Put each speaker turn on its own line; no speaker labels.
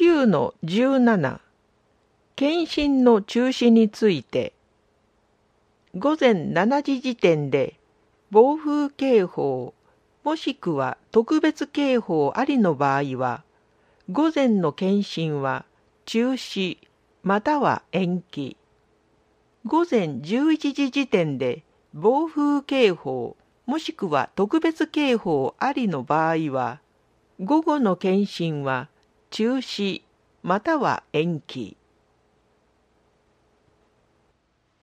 9-17 検診の中止について、午前7時時点で暴風警報もしくは特別警報ありの場合は、午前の検診は中止または延期。午前11時時点で暴風警報もしくは特別警報ありの場合は、午後の検診は中止または延期。